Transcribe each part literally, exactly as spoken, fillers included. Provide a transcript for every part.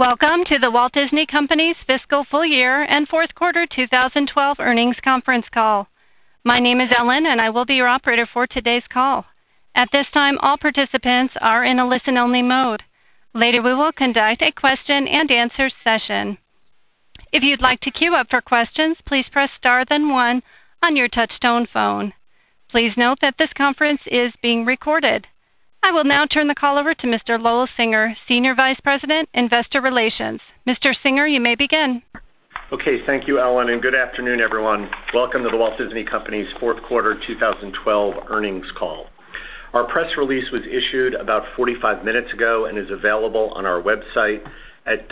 Welcome to the Walt Disney Company's fiscal full year and fourth quarter two thousand twelve earnings conference call. My name is Ellen, and I will be your operator for today's call. At this time, all participants are in a listen-only mode. Later, we will conduct a question and answer session. If you'd like to queue up for questions, please press star then one on your touch-tone phone. Please note that this conference is being recorded. I will now turn the call over to Mister Lowell Singer, Senior Vice President, Investor Relations. Mister Singer, you may begin. Okay, thank you, Ellen, and good afternoon, everyone. Welcome to the Walt Disney Company's fourth quarter two thousand twelve earnings call. Our press release was issued about forty-five minutes ago and is available on our website at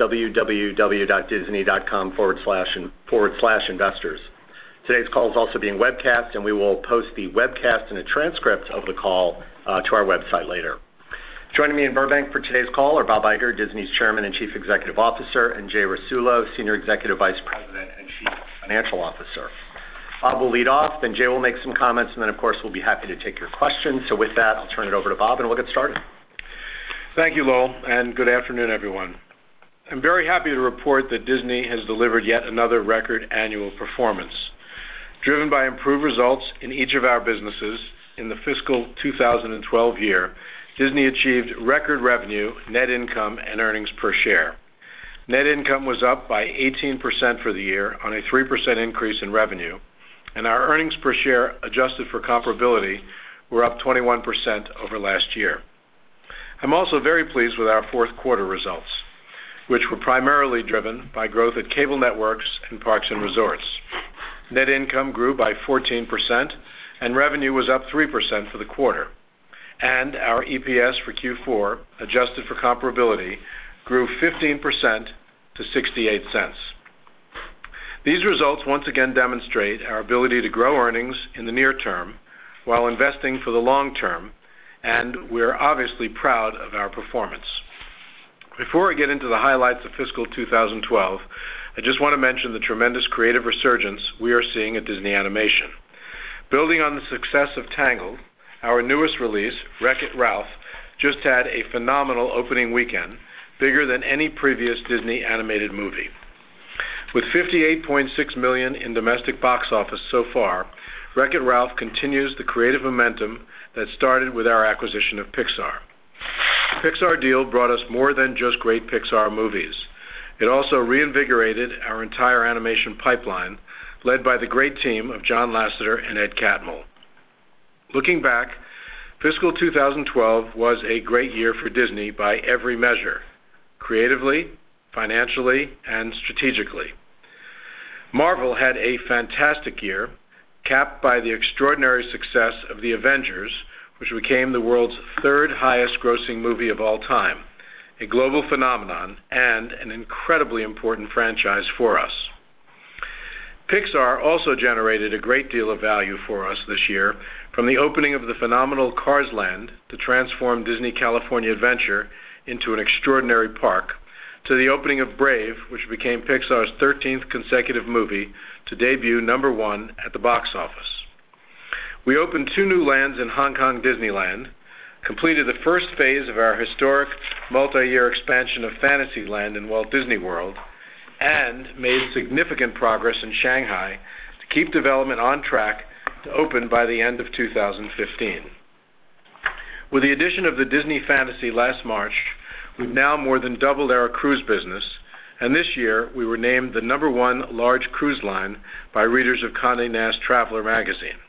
www.disney.com forward slash forward slash investors. Today's call is also being webcast, and we will post the webcast and a transcript of the call uh, to our website later. Joining me in Burbank for today's call are Bob Iger, Disney's Chairman and Chief Executive Officer, and Jay Rasulo, Senior Executive Vice President and Chief Financial Officer. Bob will lead off, then Jay will make some comments, and then, of course, we'll be happy to take your questions. So with that, I'll turn it over to Bob, and we'll get started. Thank you, Lowell, and good afternoon, everyone. I'm very happy to report that Disney has delivered yet another record annual performance. Driven by improved results in each of our businesses in the fiscal two thousand twelve year, Disney achieved record revenue, net income, and earnings per share. Net income was up by eighteen percent for the year on a three percent increase in revenue, and our earnings per share adjusted for comparability were up twenty-one percent over last year. I'm also very pleased with our fourth quarter results, which were primarily driven by growth at cable networks and parks and resorts. Net income grew by fourteen percent, and revenue was up three percent for the quarter. And our E P S for Q four, adjusted for comparability, grew fifteen percent to sixty-eight cents. These results once again demonstrate our ability to grow earnings in the near term while investing for the long term, and we're obviously proud of our performance. Before I get into the highlights of fiscal two thousand twelve, I just want to mention the tremendous creative resurgence we are seeing at Disney Animation. Building on the success of Tangled, our newest release, Wreck-It Ralph, just had a phenomenal opening weekend, bigger than any previous Disney animated movie. With fifty-eight point six million dollars in domestic box office so far, Wreck-It Ralph continues the creative momentum that started with our acquisition of Pixar. The Pixar deal brought us more than just great Pixar movies. It also reinvigorated our entire animation pipeline, led by the great team of John Lasseter and Ed Catmull. Looking back, fiscal two thousand twelve was a great year for Disney by every measure, creatively, financially, and strategically. Marvel had a fantastic year, capped by the extraordinary success of The Avengers, which became the world's third highest grossing movie of all time, a global phenomenon and an incredibly important franchise for us. Pixar also generated a great deal of value for us this year, from the opening of the phenomenal Cars Land to transform Disney California Adventure into an extraordinary park, to the opening of Brave, which became Pixar's thirteenth consecutive movie to debut number one at the box office. We opened two new lands in Hong Kong Disneyland, completed the first phase of our historic multi-year expansion of Fantasyland in Walt Disney World, and made significant progress in Shanghai to keep development on track to open by the end of two thousand fifteen. With the addition of the Disney Fantasy last March, we've now more than doubled our cruise business, and this year we were named the number one large cruise line by readers of Condé Nast Traveler magazine.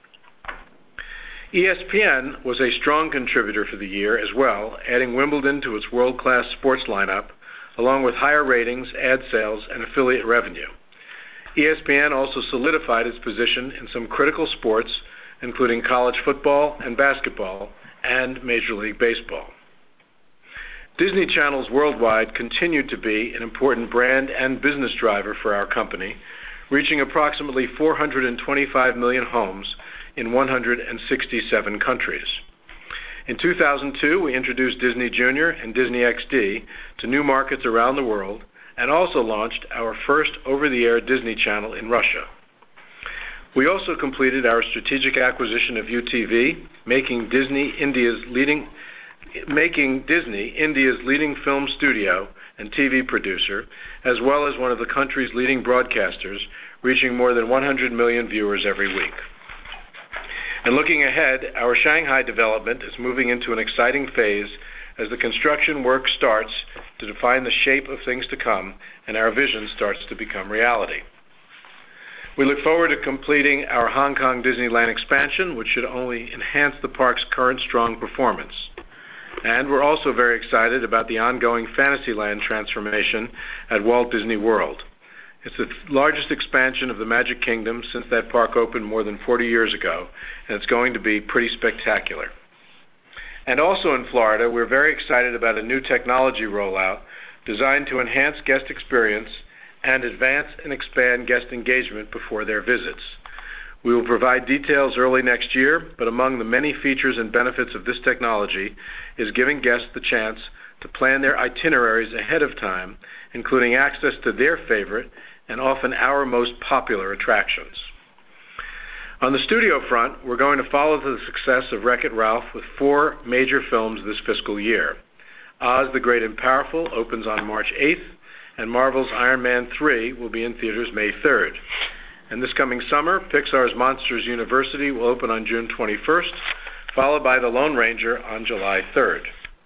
E S P N was a strong contributor for the year as well, adding Wimbledon to its world-class sports lineup, along with higher ratings, ad sales, and affiliate revenue. E S P N also solidified its position in some critical sports, including college football and basketball, and Major League Baseball. Disney channels worldwide continued to be an important brand and business driver for our company, reaching approximately four hundred twenty-five million homes in one hundred sixty-seven countries. In two thousand two, we introduced Disney Junior and Disney X D to new markets around the world and also launched our first over-the-air Disney Channel in Russia. We also completed our strategic acquisition of U T V, making Disney India's leading making Disney India's leading film studio and T V producer, as well as one of the country's leading broadcasters, reaching more than one hundred million viewers every week. And looking ahead, our Shanghai development is moving into an exciting phase as the construction work starts to define the shape of things to come and our vision starts to become reality. We look forward to completing our Hong Kong Disneyland expansion, which should only enhance the park's current strong performance. And we're also very excited about the ongoing Fantasyland transformation at Walt Disney World. It's the largest expansion of the Magic Kingdom since that park opened more than forty years ago, and it's going to be pretty spectacular. And also in Florida, we're very excited about a new technology rollout designed to enhance guest experience and advance and expand guest engagement before their visits. We will provide details early next year, but among the many features and benefits of this technology is giving guests the chance to plan their itineraries ahead of time, including access to their favorite and often our most popular attractions. On the studio front, we're going to follow the success of Wreck-It Ralph with four major films this fiscal year. Oz the Great and Powerful opens on March eighth, and Marvel's Iron Man three will be in theaters May third. And this coming summer, Pixar's Monsters University will open on June twenty-first, followed by The Lone Ranger on July third.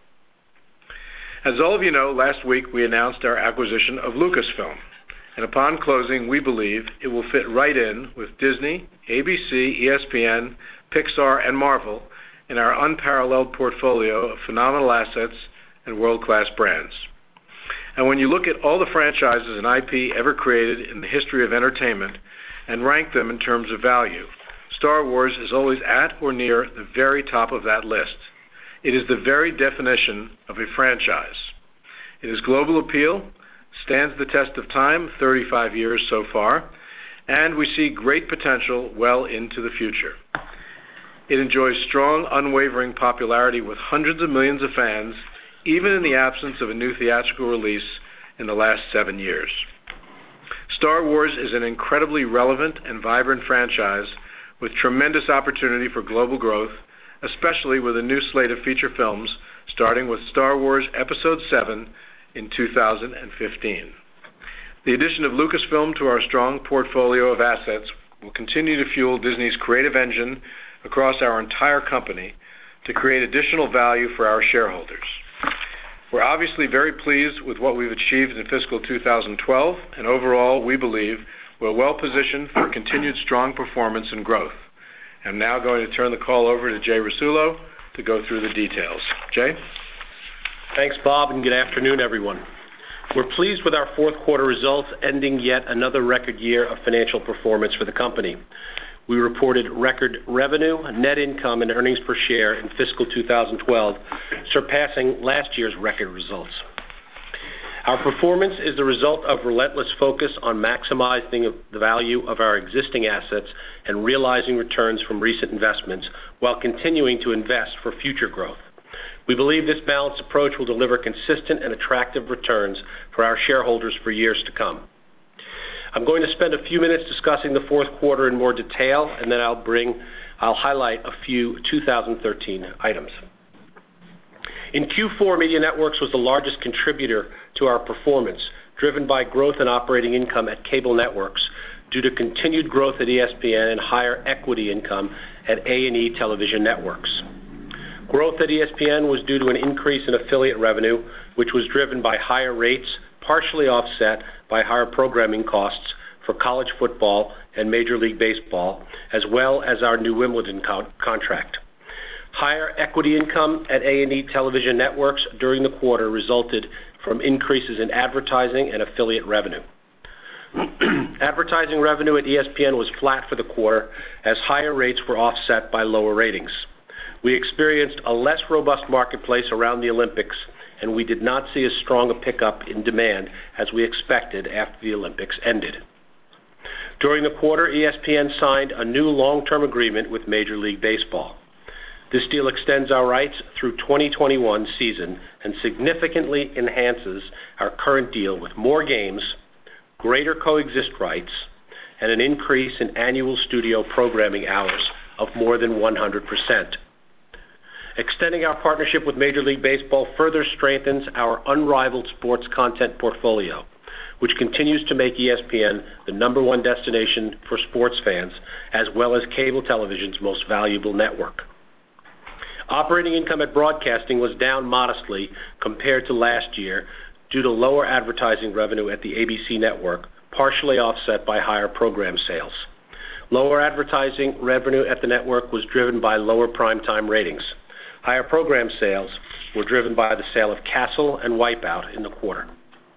As all of you know, last week we announced our acquisition of Lucasfilm, and upon closing, we believe it will fit right in with Disney, A B C, E S P N, Pixar, and Marvel in our unparalleled portfolio of phenomenal assets and world-class brands. And when you look at all the franchises and I P ever created in the history of entertainment and rank them in terms of value, Star Wars is always at or near the very top of that list. It is the very definition of a franchise. It has global appeal, stands the test of time, thirty-five years so far, and we see great potential well into the future. It enjoys strong, unwavering popularity with hundreds of millions of fans, even in the absence of a new theatrical release in the last seven years. Star Wars is an incredibly relevant and vibrant franchise with tremendous opportunity for global growth, especially with a new slate of feature films starting with Star Wars Episode seven in two thousand fifteen. The addition of Lucasfilm to our strong portfolio of assets will continue to fuel Disney's creative engine across our entire company to create additional value for our shareholders. We're obviously very pleased with what we've achieved in fiscal two thousand twelve, and overall, we believe we're well positioned for continued strong performance and growth. I'm now going to turn the call over to Jay Rasulo to go through the details. Jay? Thanks, Bob, and good afternoon, everyone. We're pleased with our fourth quarter results, ending yet another record year of financial performance for the company. We reported record revenue, net income, and earnings per share in fiscal two thousand twelve, surpassing last year's record results. Our performance is the result of relentless focus on maximizing the value of our existing assets and realizing returns from recent investments while continuing to invest for future growth. We believe this balanced approach will deliver consistent and attractive returns for our shareholders for years to come. I'm going to spend a few minutes discussing the fourth quarter in more detail, and then I'll bring, I'll highlight a few two thousand thirteen items. In Q four, Media Networks was the largest contributor to our performance, driven by growth in operating income at cable networks due to continued growth at E S P N and higher equity income at A and E Television Networks. Growth at E S P N was due to an increase in affiliate revenue, which was driven by higher rates, partially offset by higher programming costs for college football and Major League Baseball, as well as our new Wimbledon co- contract. Higher equity income at A and E Television Networks during the quarter resulted from increases in advertising and affiliate revenue. Advertising revenue at E S P N was flat for the quarter as higher rates were offset by lower ratings. We experienced a less robust marketplace around the Olympics, and we did not see as strong a pickup in demand as we expected after the Olympics ended. During the quarter, E S P N signed a new long-term agreement with Major League Baseball. This deal extends our rights through twenty twenty-one season and significantly enhances our current deal with more games, greater coexist rights, and an increase in annual studio programming hours of more than one hundred percent. Extending our partnership with Major League Baseball further strengthens our unrivaled sports content portfolio, which continues to make E S P N the number one destination for sports fans, as well as cable television's most valuable network. Operating income at Broadcasting was down modestly compared to last year due to lower advertising revenue at the A B C network, partially offset by higher program sales. Lower advertising revenue at the network was driven by lower primetime ratings. Higher program sales were driven by the sale of Castle and Wipeout in the quarter.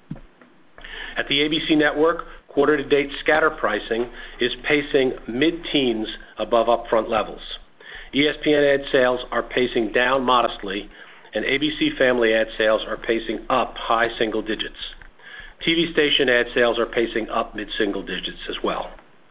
At the A B C network, quarter-to-date scatter pricing is pacing mid-teens above upfront levels. E S P N ad sales are pacing down modestly, and A B C Family ad sales are pacing up high single digits. T V station ad sales are pacing up mid-single digits as well.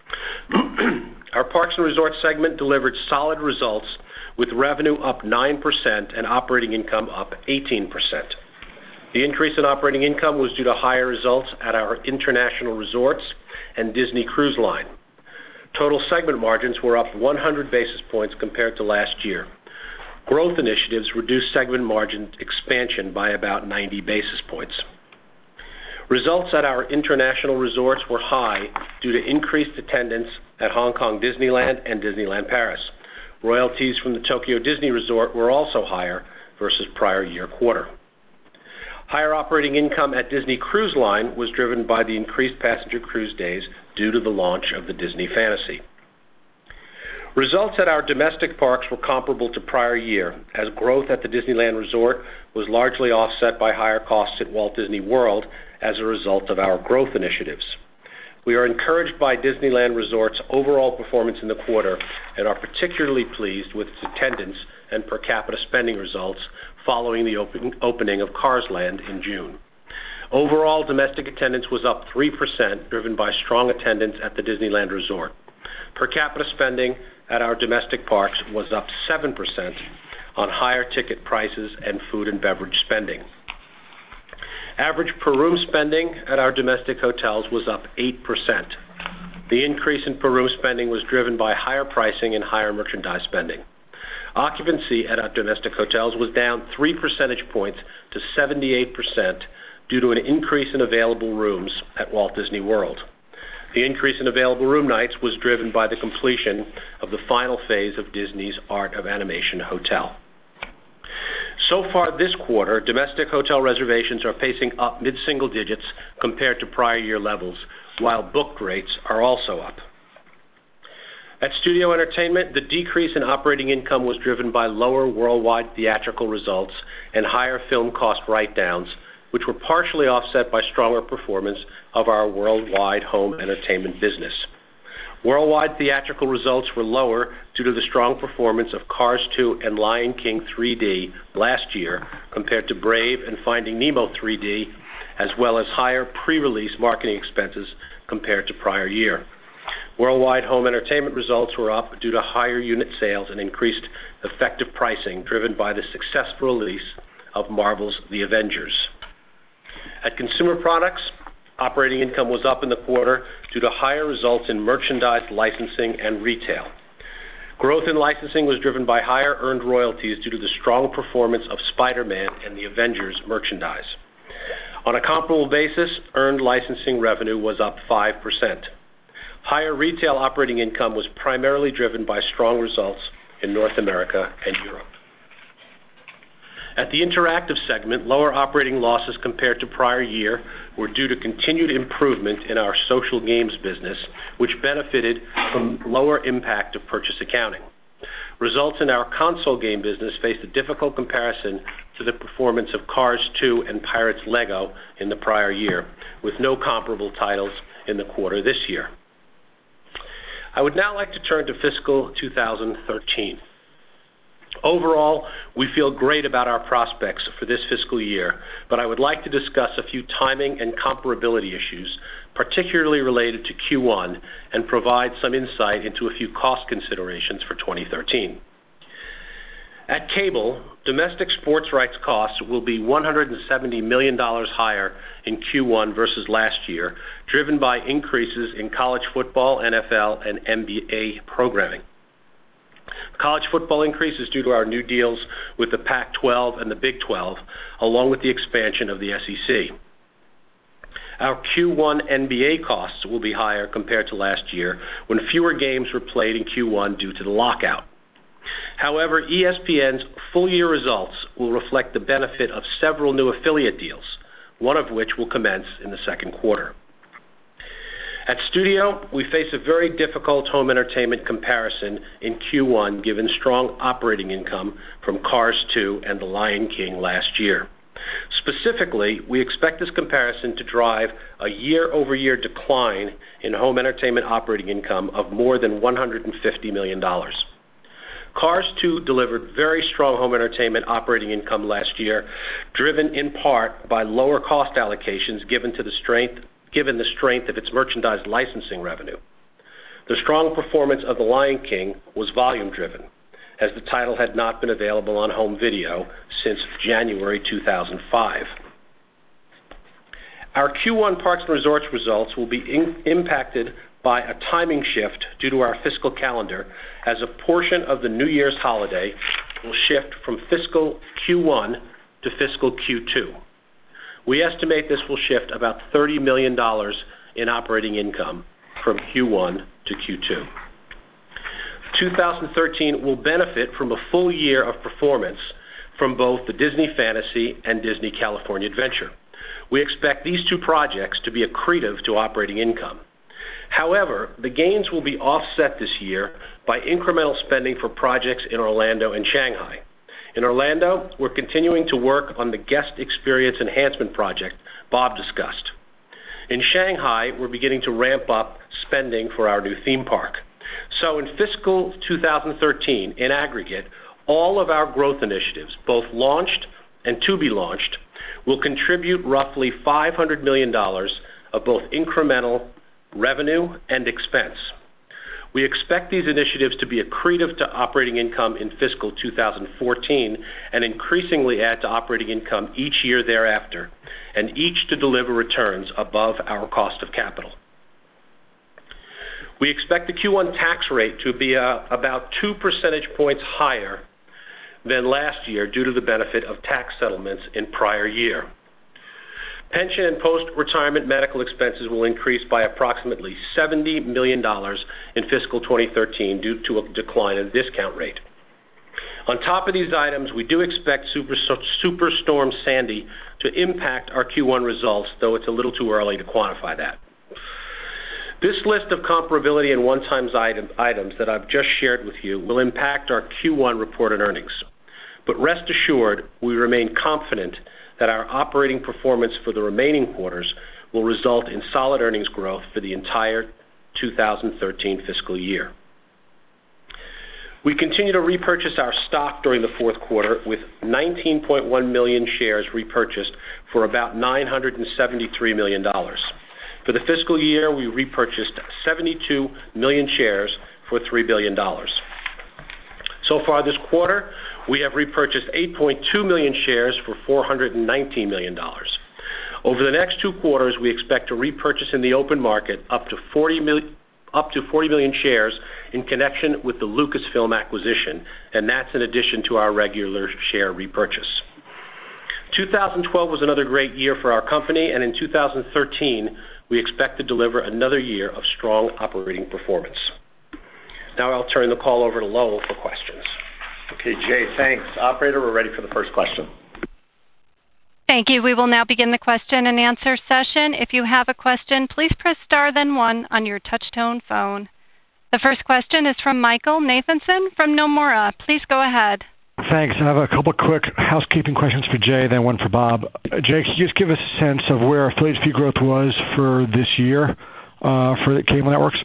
Our Parks and Resorts segment delivered solid results with revenue up nine percent and operating income up eighteen percent. The increase in operating income was due to higher results at our international resorts and Disney Cruise Line. Total segment margins were up one hundred basis points compared to last year. Growth initiatives reduced segment margin expansion by about ninety basis points. Results at our international resorts were high due to increased attendance at Hong Kong Disneyland and Disneyland Paris. Royalties from the Tokyo Disney Resort were also higher versus prior year quarter. Higher operating income at Disney Cruise Line was driven by the increased passenger cruise days due to the launch of the Disney Fantasy. Results at our domestic parks were comparable to prior year, as growth at the Disneyland Resort was largely offset by higher costs at Walt Disney World as a result of our growth initiatives. We are encouraged by Disneyland Resort's overall performance in the quarter and are particularly pleased with its attendance and per capita spending results following the open, opening of Cars Land in June. Overall, domestic attendance was up three percent, driven by strong attendance at the Disneyland Resort. Per capita spending at our domestic parks was up seven percent on higher ticket prices and food and beverage spending. Average per-room spending at our domestic hotels was up eight percent. The increase in per-room spending was driven by higher pricing and higher merchandise spending. Occupancy at our domestic hotels was down three percentage points to seventy-eight percent due to an increase in available rooms at Walt Disney World. The increase in available room nights was driven by the completion of the final phase of Disney's Art of Animation Hotel. So far this quarter, domestic hotel reservations are pacing up mid-single digits compared to prior year levels, while booked rates are also up. At Studio Entertainment, the decrease in operating income was driven by lower worldwide theatrical results and higher film cost write-downs, which were partially offset by stronger performance of our worldwide home entertainment business. Worldwide theatrical results were lower due to the strong performance of Cars two and Lion King three D last year compared to Brave and Finding Nemo three D, as well as higher pre-release marketing expenses compared to prior year. Worldwide home entertainment results were up due to higher unit sales and increased effective pricing driven by the successful release of Marvel's The Avengers. At Consumer Products, operating income was up in the quarter due to higher results in merchandise, licensing, and retail. Growth in licensing was driven by higher earned royalties due to the strong performance of Spider-Man and The Avengers merchandise. On a comparable basis, earned licensing revenue was up five percent. Higher retail operating income was primarily driven by strong results in North America and Europe. At the Interactive segment, lower operating losses compared to prior year were due to continued improvement in our social games business, which benefited from lower impact of purchase accounting. Results in our console game business faced a difficult comparison to the performance of Cars two and Pirates Lego in the prior year, with no comparable titles in the quarter this year. I would now like to turn to fiscal two thousand thirteen. Overall, we feel great about our prospects for this fiscal year, but I would like to discuss a few timing and comparability issues, particularly related to Q one, and provide some insight into a few cost considerations for twenty thirteen. At Cable, domestic sports rights costs will be one hundred seventy million dollars higher in Q one versus last year, driven by increases in college football, N F L, and N B A programming. The college football increase is due to our new deals with the Pac twelve and the Big twelve, along with the expansion of the S E C. Our Q one N B A costs will be higher compared to last year when fewer games were played in Q one due to the lockout. However, E S P N's full-year results will reflect the benefit of several new affiliate deals, one of which will commence in the second quarter. At Studio, we face a very difficult home entertainment comparison in Q one given strong operating income from Cars two and The Lion King last year. Specifically, we expect this comparison to drive a year-over-year decline in home entertainment operating income of more than one hundred fifty million dollars. Cars two delivered very strong home entertainment operating income last year, driven in part by lower cost allocations given to the strength given the strength of its merchandise licensing revenue. The strong performance of The Lion King was volume-driven, as the title had not been available on home video since January two thousand five. Our Q one Parks and Resorts results will be in- impacted by a timing shift due to our fiscal calendar, as a portion of the New Year's holiday will shift from fiscal Q one to fiscal Q two. We estimate this will shift about thirty million dollars in operating income from Q one to Q two. two thousand thirteen will benefit from a full year of performance from both the Disney Fantasy and Disney California Adventure. We expect these two projects to be accretive to operating income. However, the gains will be offset this year by incremental spending for projects in Orlando and Shanghai. In Orlando, we're continuing to work on the guest experience enhancement project Bob discussed. In Shanghai, we're beginning to ramp up spending for our new theme park. So in fiscal two thousand thirteen, in aggregate, all of our growth initiatives, both launched and to be launched, will contribute roughly five hundred million dollars of both incremental revenue and expense. We expect these initiatives to be accretive to operating income in fiscal two thousand fourteen and increasingly add to operating income each year thereafter, and each to deliver returns above our cost of capital. We expect the Q one tax rate to be uh, about two percentage points higher than last year due to the benefit of tax settlements in prior year. Pension and post-retirement medical expenses will increase by approximately seventy million dollars in fiscal twenty thirteen due to a decline in the discount rate. On top of these items, we do expect Super, Superstorm Sandy to impact our Q one results, though it's a little too early to quantify that. This list of comparability and one-time item, items that I've just shared with you will impact our Q one reported earnings. But rest assured, we remain confident that our operating performance for the remaining quarters will result in solid earnings growth for the entire two thousand thirteen fiscal year. We continue to repurchase our stock during the fourth quarter with nineteen point one million shares repurchased for about nine hundred seventy-three million dollars. For the fiscal year, we repurchased seventy-two million shares for three billion dollars. So far this quarter, we have repurchased eight point two million shares for four hundred nineteen million dollars. Over the next two quarters, we expect to repurchase in the open market up to forty million, up to forty million shares in connection with the Lucasfilm acquisition, and that's in addition to our regular share repurchase. two thousand twelve was another great year for our company, and in two thousand thirteen, we expect to deliver another year of strong operating performance. Now I'll turn the call over to Lowell for questions. Okay, Jay, thanks. Operator, we're ready for the first question. Thank you. We will now begin the question and answer session. If you have a question, please press star then one on your touch-tone phone. The first question is from Michael Nathanson from Nomura. Please go ahead. Thanks. I have a couple quick housekeeping questions for Jay, then one for Bob. Jay, can you just give us a sense of where affiliate fee growth was for this year uh, for the cable networks?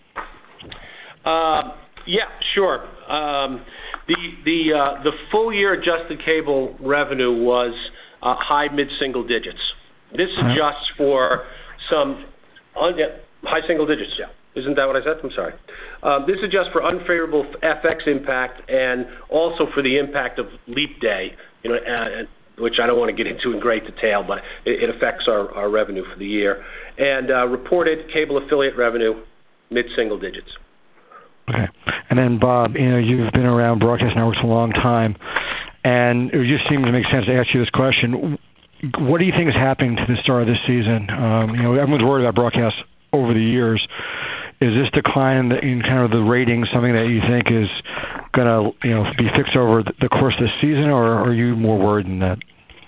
Uh, yeah, sure. Um, the the uh, the full year adjusted cable revenue was uh, high mid single digits. This adjusts for some un- yeah, high single digits. Yeah, isn't that what I said? I'm sorry. Uh, this adjusts for unfavorable F X impact and also for the impact of leap day. You know, uh, which I don't want to get into in great detail, but it, it affects our, our revenue for the year. And uh, reported cable affiliate revenue mid single digits. Okay. And then, Bob, you know, you've been around broadcast networks a long time, and it just seems to make sense to ask you this question. What do you think is happening to the start of this season? Um, you know, everyone's worried about broadcast over the years. Is this decline in kind of the ratings something that you think is going to, you know, be fixed over the course of the season, or are you more worried than that?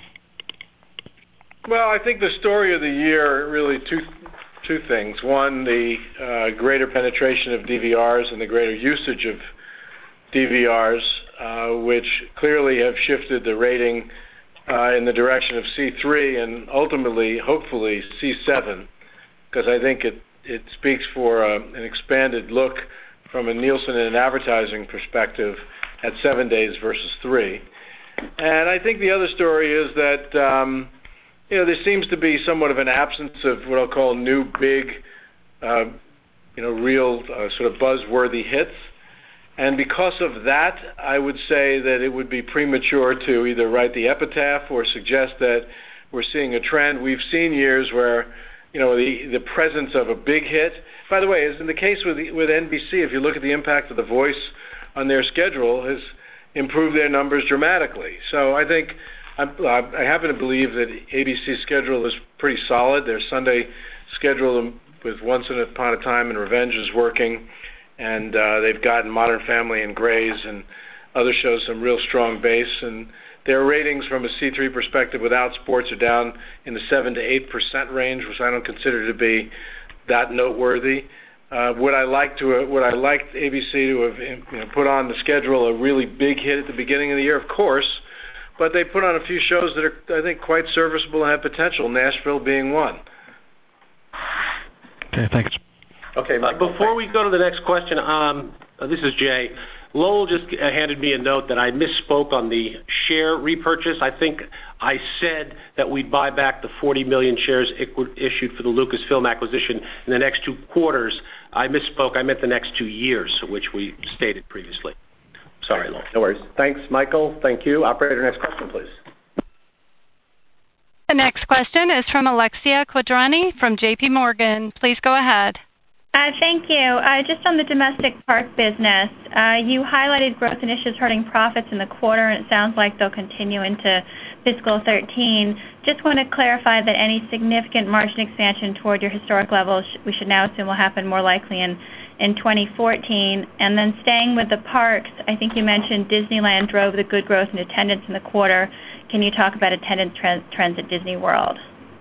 Well, I think the story of the year are really two two things. One, the uh, greater penetration of D V Rs and the greater usage of D V Rs, uh, which clearly have shifted the rating uh, in the direction of C three and ultimately, hopefully, C seven, because I think it, it speaks for uh, an expanded look from a Nielsen and an advertising perspective at seven days versus three. And I think the other story is that um, you know, there seems to be somewhat of an absence of what I'll call new, big, uh, you know, real uh, sort of buzzworthy hits. And because of that, I would say that it would be premature to either write the epitaph or suggest that we're seeing a trend. We've seen years where, you know, the, the presence of a big hit. By the way, as in the case with the, with N B C, if you look at the impact of The Voice on their schedule, has improved their numbers dramatically. So I think I happen to believe that A B C's schedule is pretty solid. Their Sunday schedule with Once Upon a Time and Revenge is working, and uh, they've gotten Modern Family and Grey's and other shows some real strong base. And their ratings from a C three perspective without sports are down in the seven to eight percent range, which I don't consider to be that noteworthy. Uh, would I like to? Uh, would I like A B C to have you know, put on the schedule a really big hit at the beginning of the year? Of course. But they put on a few shows that are, I think, quite serviceable and have potential, Nashville being one. Okay, thanks. Okay, uh, before we go to the next question, um, uh, this is Jay. Lowell just uh, handed me a note that I misspoke on the share repurchase. I think I said that we'd buy back the forty million shares issued for the Lucasfilm acquisition in the next two quarters. I misspoke. I meant the next two years, which we stated previously. Sorry, Lowell. No worries. Thanks, Michael. Thank you. Operator, next question, please. The next question is from Alexia Quadrani from J P Morgan. Please go ahead. Uh, thank you. Uh, just on the domestic park business, uh, you highlighted growth initiatives hurting profits in the quarter, and it sounds like they'll continue into fiscal thirteen. Just want to clarify that any significant margin expansion toward your historic levels we should now assume will happen more likely in, in twenty fourteen. And then staying with the parks, I think you mentioned Disneyland drove the good growth in attendance in the quarter. Can you talk about attendance trends, trends at Disney World?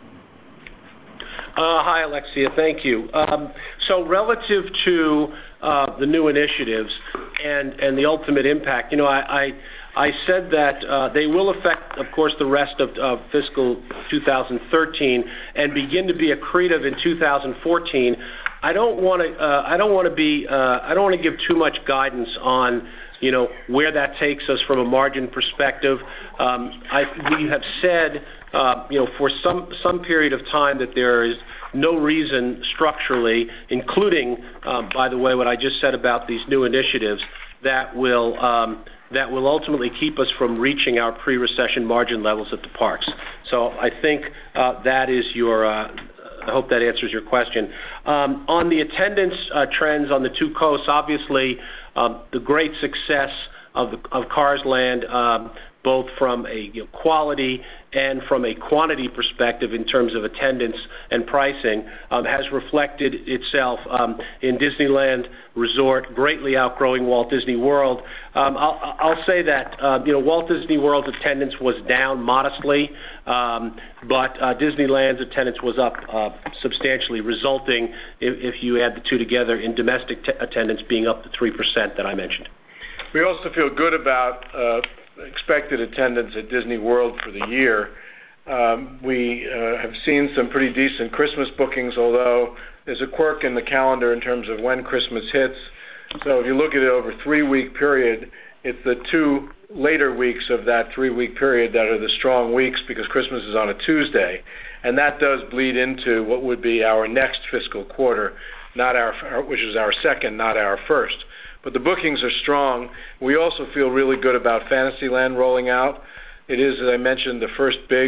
Uh, hi, Alexia. Thank you. Um, so relative to uh, the new initiatives and, and the ultimate impact, you know, I, I, I said that uh, they will affect, of course, the rest of uh, fiscal two thousand thirteen and begin to be accretive in two thousand fourteen. I don't want to. Uh, I don't want to be. Uh, I don't want to give too much guidance on, you know, where that takes us from a margin perspective. Um, I, we have said, uh, you know, for some some period of time that there is no reason structurally, including, um, by the way, what I just said about these new initiatives, that will um, that will ultimately keep us from reaching our pre-recession margin levels at the parks. So I think uh, that is your. Uh, I hope that answers your question. Um, on the attendance uh, trends on the two coasts, obviously um, the great success of, the, of Cars Land, um, both from a you know, quality and from a quantity perspective in terms of attendance and pricing, um, has reflected itself um, in Disneyland Resort, greatly outgrowing Walt Disney World. Um, I'll, I'll say that uh, you know Walt Disney World's attendance was down modestly, um, but uh, Disneyland's attendance was up uh, substantially, resulting, if, if you add the two together, in domestic t- attendance being up to three percent that I mentioned. We also feel good about uh, expected attendance at Disney World for the year. Um, we uh, have seen some pretty decent Christmas bookings, although there's a quirk in the calendar in terms of when Christmas hits. So if you look at it over a three-week period, it's the two later weeks of that three-week period that are the strong weeks because Christmas is on a Tuesday. And that does bleed into what would be our next fiscal quarter, not our, which is our second, not our first. But the bookings are strong. We also feel really good about Fantasyland rolling out. It is, as I mentioned, the first big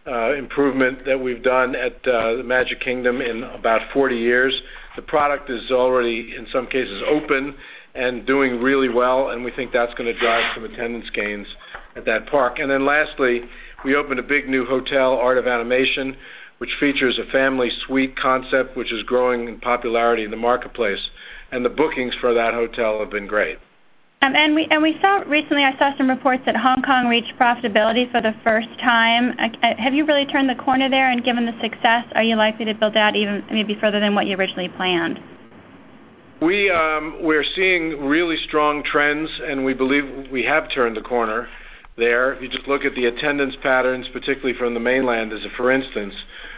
uh, improvement that we've done at uh, the Magic Kingdom in about forty years. The product is already, in some cases, open and doing really well, and we think that's going to drive some attendance gains at that park. And then lastly, we opened a big new hotel, Art of Animation, which features a family suite concept which is growing in popularity in the marketplace. And the bookings for that hotel have been great. Um, and we and we saw recently, I saw some reports that Hong Kong reached profitability for the first time. Uh, have you really turned the corner there? And given the success, are you likely to build out even maybe further than what you originally planned? We um, we're seeing really strong trends, and we believe we have turned the corner there. If you just look at the attendance patterns, particularly from the mainland, as a for instance,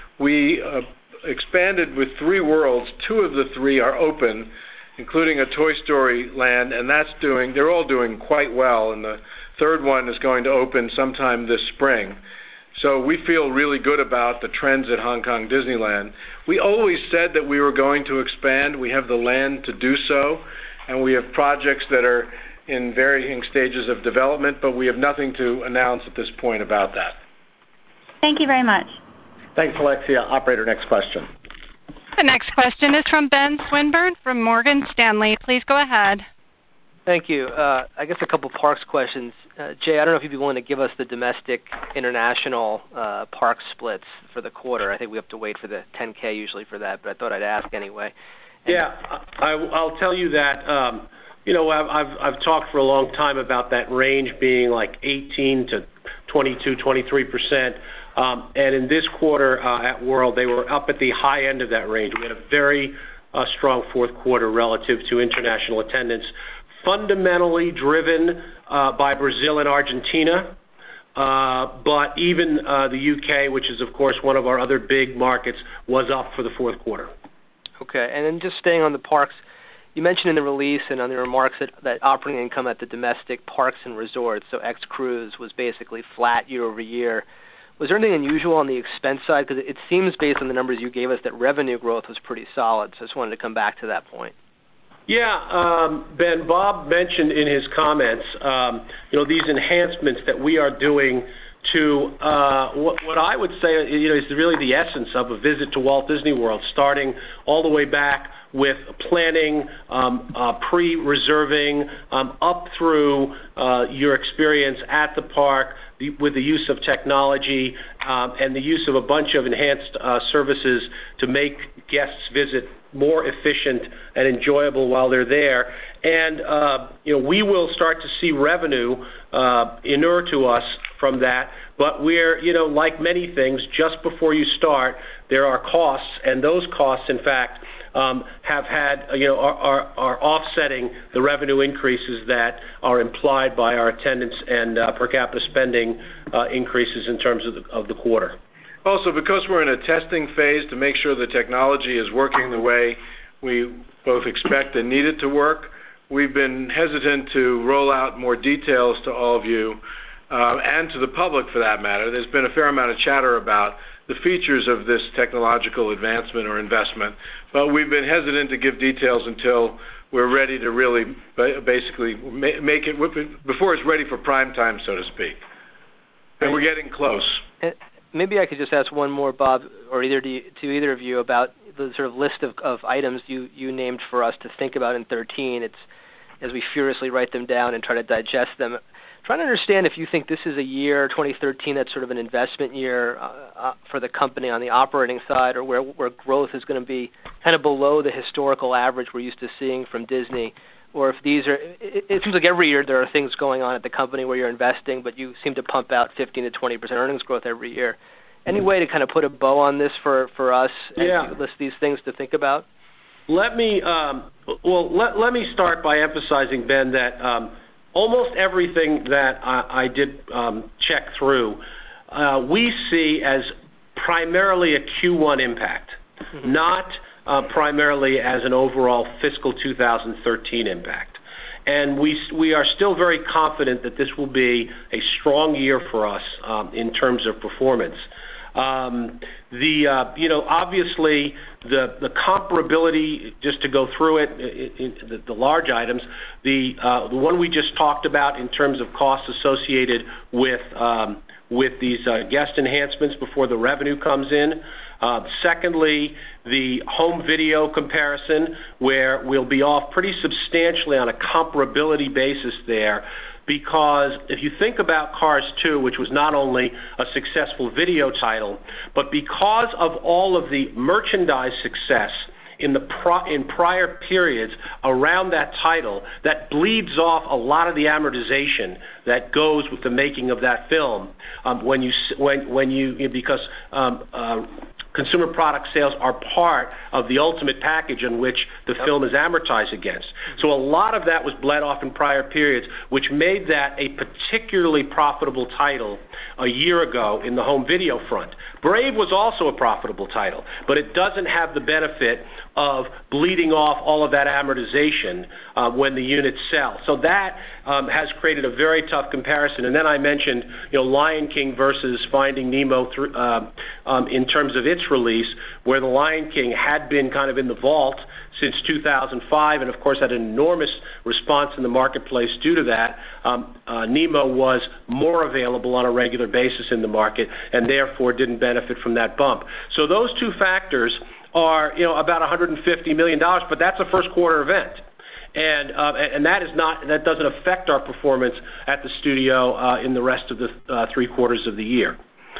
we uh, expanded with three worlds. Two of the three are open, including a Toy Story land, and that's doing, they're all doing quite well, and the third one is going to open sometime this spring. So we feel really good about the trends at Hong Kong Disneyland. We always said that we were going to expand. We have the land to do so, and we have projects that are in varying stages of development, but we have nothing to announce at this point about that. Thank you very much. Thanks, Alexia. Operator, next question. The next question is from Ben Swinburne from Morgan Stanley. Please go ahead. Thank you. Uh, I guess a couple parks questions. Uh, Jay, I don't know if you'd be willing to give us the domestic international uh, park splits for the quarter. I think we have to wait for the ten K usually for that, but I thought I'd ask anyway. And yeah, I, I'll tell you that, um, you know, I've, I've, I've talked for a long time about that range being like eighteen to twenty-two, twenty-three percent. Um, and in this quarter uh, at World, they were up at the high end of that range. We had a very uh, strong fourth quarter relative to international attendance, fundamentally driven uh, by Brazil and Argentina, uh, but even uh, the U K, which is, of course, one of our other big markets, was up for the fourth quarter. Okay, and then just staying on the parks, you mentioned in the release and on the remarks that, that operating income at the domestic parks and resorts, so ex-cruise, was basically flat year over year. Was there anything unusual on the expense side? Because it seems, based on the numbers you gave us, that revenue growth was pretty solid. So I just wanted to come back to that point. Yeah, um, Ben, Bob mentioned in his comments, um, you know, these enhancements that we are doing to uh, what, what I would say, you know, is really the essence of a visit to Walt Disney World, starting all the way back with planning, um, uh, pre-reserving, um, up through uh, your experience at the park, the, with the use of technology um, and the use of a bunch of enhanced uh, services to make guests' visit more efficient and enjoyable while they're there. And, uh, you know, we will start to see revenue uh, inure to us from that. But we're, you know, like many things, just before you start, there are costs, and those costs, in fact, um, have had, you know, are, are, are offsetting the revenue increases that are implied by our attendance and uh, per capita spending uh, increases in terms of the, of the quarter. Also, because we're in a testing phase to make sure the technology is working the way we both expect and need it to work, we've been hesitant to roll out more details to all of you uh, and to the public, for that matter. There's been a fair amount of chatter about the features of this technological advancement or investment, but we've been hesitant to give details until we're ready to really basically make it, before it's ready for prime time, so to speak. And we're getting close. Maybe I could just ask one more, Bob, or either to, you, to either of you, about the sort of list of, of items you, you named for us to think about in thirteen. It's as we furiously write them down and try to digest them. Trying to understand if you think this is a year, twenty thirteen, that's sort of an investment year uh, uh, for the company on the operating side, or where, where growth is going to be kind of below the historical average we're used to seeing from Disney, or if these are, it, it seems like every year there are things going on at the company where you're investing, but you seem to pump out fifteen to twenty percent earnings growth every year. Any way to kind of put a bow on this for, for us and yeah. list these things to think about? Let me, um, well, let, let me start by emphasizing, Ben, that um, almost everything that I, I did um, check through, uh, we see as primarily a Q one impact, mm-hmm. not uh, primarily as an overall fiscal two thousand thirteen impact. And we we are still very confident that this will be a strong year for us um, in terms of performance. Um, the uh, you know obviously the the comparability, just to go through it, it, it the, the large items, the uh, the one we just talked about in terms of costs associated with um, with these uh, guest enhancements before the revenue comes in. Uh, secondly, the home video comparison, where we'll be off pretty substantially on a comparability basis there, because if you think about Cars two, which was not only a successful video title, but because of all of the merchandise success in the pro- in prior periods around that title, that bleeds off a lot of the amortization that goes with the making of that film. Um, when you when when you because um, uh, consumer product sales are part of the ultimate package in which the film is amortized against. So a lot of that was bled off in prior periods, which made that a particularly profitable title a year ago in the home video front. Brave was also a profitable title, but it doesn't have the benefit of bleeding off all of that amortization uh, when the units sell. So that um, has created a very tough comparison. And then I mentioned, you know, Lion King versus Finding Nemo th- uh, um, in terms of its release, where the Lion King had been kind of in the vault since two thousand five, and of course had an enormous response in the marketplace due to that. Um, uh, Nemo was more available on a regular basis in the market, and therefore didn't benefit from that bump. So those two factors are, you know, about one hundred fifty million dollars, but that's a first quarter event. And uh, and that is not that doesn't affect our performance at the studio uh, in the rest of the uh, three quarters of the year.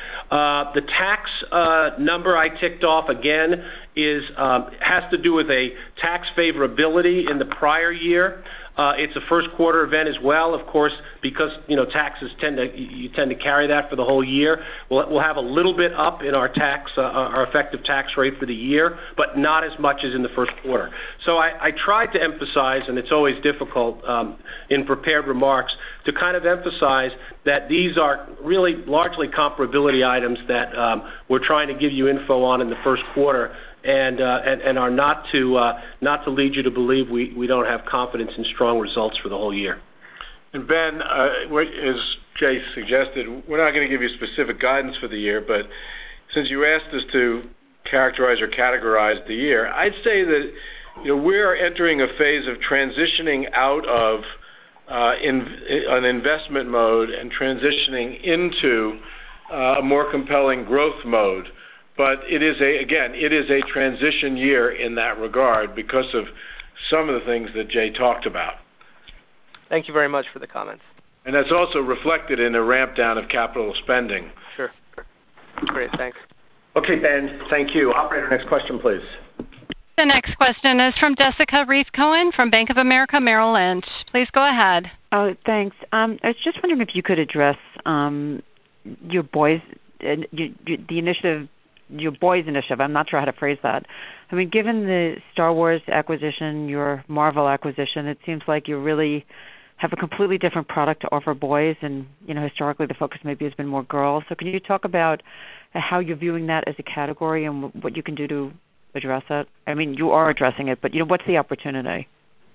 Uh, the tax uh, number I ticked off again is um, has to do with a tax favorability in the prior year. Uh, it's a first quarter event as well, of course, because you know taxes tend to you tend to carry that for the whole year. We'll, we'll have a little bit up in our tax uh, our effective tax rate for the year, but not as much as in the first quarter. So I, I tried to emphasize, and it's always difficult um, in prepared remarks, to kind of emphasize that these are really largely comparability items that um, we're trying to give you info on in the first quarter. And, uh, and and are not to uh, not to lead you to believe we, we don't have confidence in strong results for the whole year. And Ben, uh, what, as Jay suggested, we're not going to give you specific guidance for the year, but since you asked us to characterize or categorize the year, I'd say that you know we are entering a phase of transitioning out of uh, in, an investment mode and transitioning into uh, a more compelling growth mode. But it is a again, it is a transition year in that regard because of some of the things that Jay talked about. Thank you very much for the comments. And that's also reflected in a ramp down of capital spending. Sure. Great, thanks. Okay, Ben, thank you. Operator, next question, please. The next question is from Jessica Reif Cohen from Bank of America Merrill Lynch. Please go ahead. Oh, thanks. Um, I was just wondering if you could address um, your boys, uh, you, you, the initiative. your boys initiative. I'm not sure how to phrase that. I mean, given the Star Wars acquisition, your Marvel acquisition, it seems like you really have a completely different product to offer boys, and you know, historically the focus maybe has been more girls. So can you talk about how you're viewing that as a category and what you can do to address it? I mean, you are addressing it, but you know, what's the opportunity?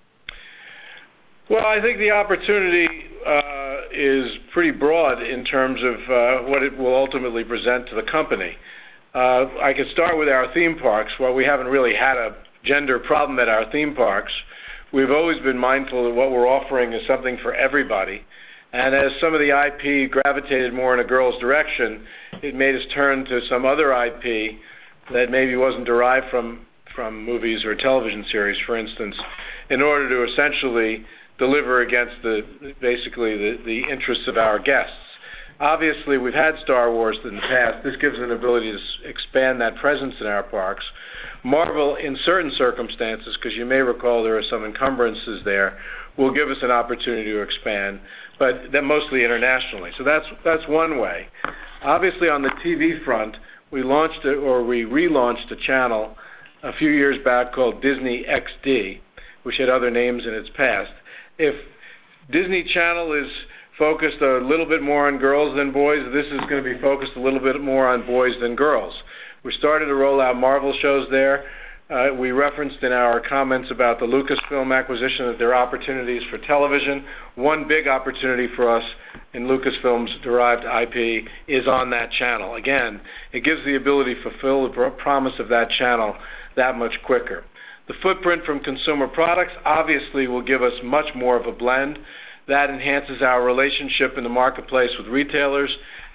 Well, I think the opportunity uh, is pretty broad in terms of uh, what it will ultimately present to the company. Uh, I could start with our theme parks. While we haven't really had a gender problem at our theme parks, we've always been mindful that what we're offering is something for everybody. And as some of the I P gravitated more in a girl's direction, it made us turn to some other I P that maybe wasn't derived from, from movies or television series, for instance, in order to essentially deliver against the basically the, the interests of our guests. Obviously, we've had Star Wars in the past. This gives an ability to expand that presence in our parks. Marvel, in certain circumstances, because you may recall there are some encumbrances there, will give us an opportunity to expand, but then mostly internationally. So that's that's one way. Obviously, on the T V front, we launched a, or we relaunched a channel a few years back called Disney X D, which had other names in its past. If Disney Channel is focused a little bit more on girls than boys, this is going to be focused a little bit more on boys than girls. We started to roll out Marvel shows there. Uh, we referenced in our comments about the Lucasfilm acquisition that there are opportunities for television. One big opportunity for us in Lucasfilm's derived I P is on that channel. Again, it gives the ability to fulfill the promise of that channel that much quicker. The footprint from consumer products obviously will give us much more of a blend. That enhances our relationship in the marketplace with retailers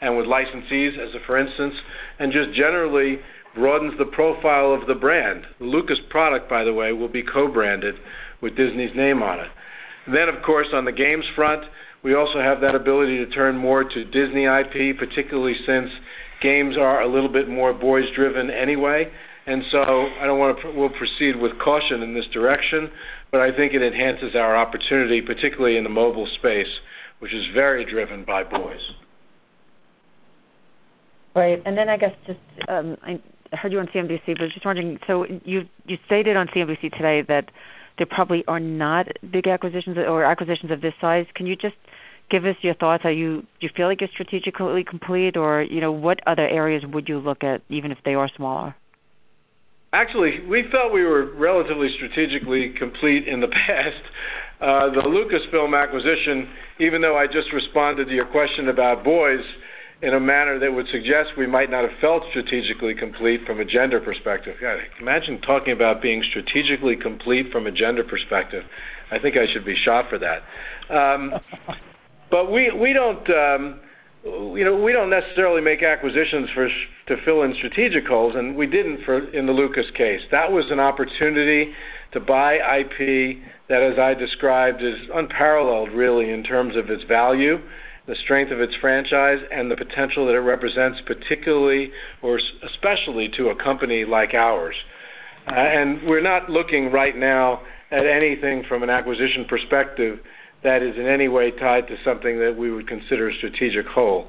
and with licensees, as a for instance, and just generally broadens the profile of the brand. The Lucas product, by the way, will be co-branded with Disney's name on it. And then, of course, on the games front, we also have that ability to turn more to Disney I P, particularly since games are a little bit more boys-driven anyway. And so I don't want to, we'll proceed with caution in this direction, but I think it enhances our opportunity, particularly in the mobile space, which is very driven by boys. Right, and then I guess just, um, I heard you on C N B C, but I was just wondering, so you, you stated on C N B C today that there probably are not big acquisitions or acquisitions of this size. Can you just give us your thoughts? Are you, do you feel like it's strategically complete, or, you know, what other areas would you look at, even if they are smaller? Actually, we felt we were relatively strategically complete in the past. Uh, the Lucasfilm acquisition, even though I just responded to your question about boys in a manner that would suggest we might not have felt strategically complete from a gender perspective. God, imagine talking about being strategically complete from a gender perspective. I think I should be shot for that. Um, but we we don't um, you know we don't necessarily make acquisitions for to fill in strategic holes, and we didn't for in the Lucas case. That was an opportunity to buy I P that, as I described, is unparalleled really in terms of its value, the strength of its franchise, and the potential that it represents, particularly or especially to a company like ours. Uh, and we're not looking right now at anything from an acquisition perspective that is in any way tied to something that we would consider a strategic whole.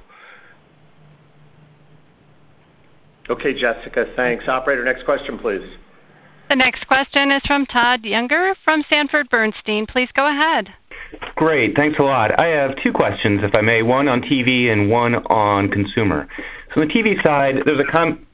Okay, Jessica, thanks. Operator, next question, please. The next question is from Todd Younger from Sanford Bernstein. Please go ahead. Great. Thanks a lot. I have two questions, if I may, one on T V and one on consumer. So on the T V side, there's a com...